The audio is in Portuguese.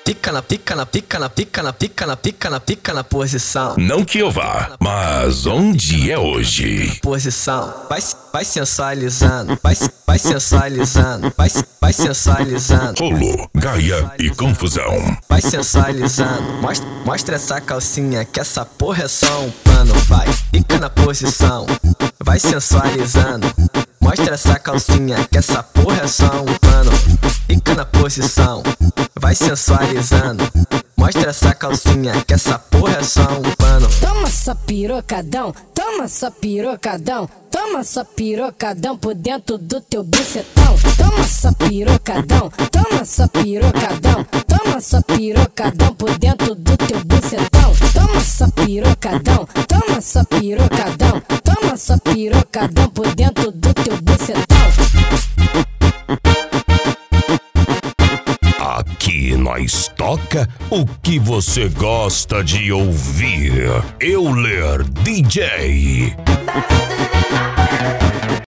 pica na posição. Não que eu vá, mas onde é hoje? Posição, vai sensualizando, vai sensualizando, vai sensualizando. Rolo, gaia e confusão. Vai sensualizando, mostra essa calcinha que essa porra é só um pano. Vai, fica na posição, vai sensualizando. Mostra essa calcinha que essa porra é só um pano. Fica na posição, vai sensualizando. Mostra essa calcinha que essa porra é só um pano. Toma só pirocadão, toma só pirocadão. Toma só pirocadão por dentro do teu bucetão. Toma só pirocadão, toma só pirocadão. Toma só pirocadão por dentro do teu bucetão. Toma só pirocadão, toma só pirocadão. Toma só pirocadão por dentro do teu bucetão. Aqui nós toca o que você gosta de ouvir. Euler DJ.